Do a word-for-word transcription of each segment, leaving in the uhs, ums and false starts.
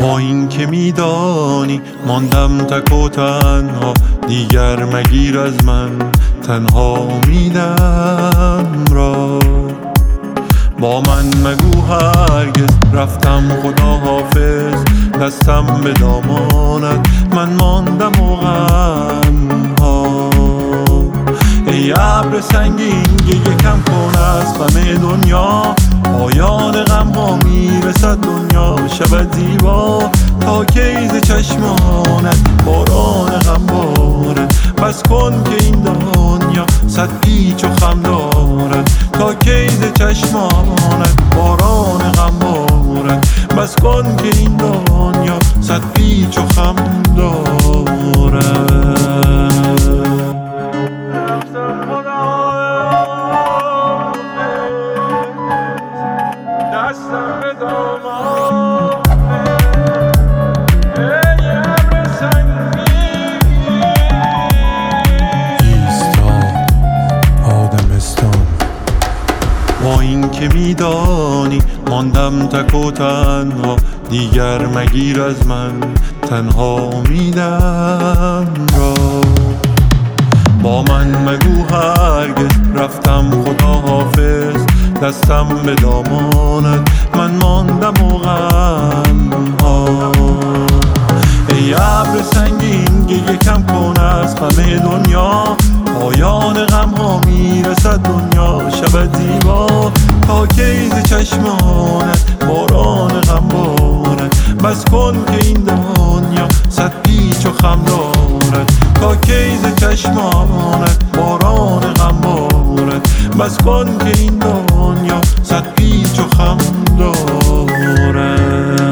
با این که میدانی ماندم تک و تنها، دیگر مگیر از من تنها امیدم را. با من مگو هرگز رفتم خدا حافظ، دستم به دامانت من ماندم و غمها. ای ابر سنگین یکم کن از غم دنیا، پایان غم ها میرسد دنیا شود زیبا. تا کی ز چشمانت باران غم بارد، بس کن که این دنیا صد پیچ و خم دارد. تا کی ز چشمانت باران غم بارد، بس کن که این دنیا صد پیچ و خم دارد. دستم به دامانت ای ابر سنگین. ایستاد آدمستان. با این که میدانی ماندم تک و تنها، دیگر مگیر از من تنها امیدم را. با من مگو هرگز رفتم خدا حافظ، دستم به دامانت من ماندم و غمها. ای ابر سنگین یکم کن از غم دنیا، پایان غم ها میرسد دنیا شود زیبا. تا کی ز چشمانت باران غم بارد، بس کن که این دنیا صد پیچ و خم دارد. تا کی ز چشمانت باران غم بارد، بس کن که این دنیا صد پیچ و خم دارد.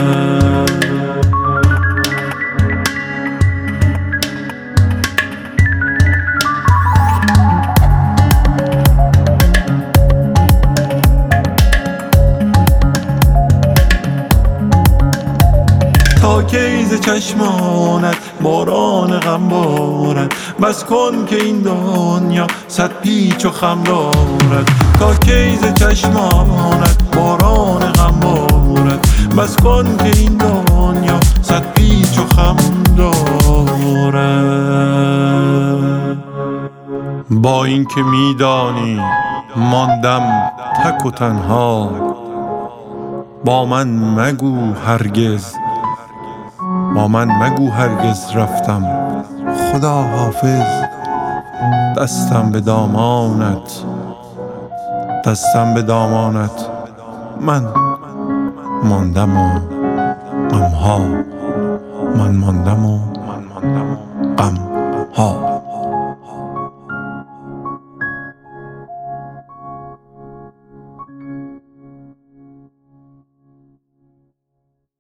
تا کی ز چشمانت باران غم بارد، بس کن که این دنیا صد پیچ و خم دارد. تا کی ز چشمانت باران غم بارد، بس کن که این دنیا صد پیچ و خم دارد. با این که میدانی ماندم تک و تنها، با من مگو هرگز با من مگو هرگز رفتم خدا حافظ. دستم به دامانت دستم به دامانت من ماندم و غمها من ماندم و من ماندم و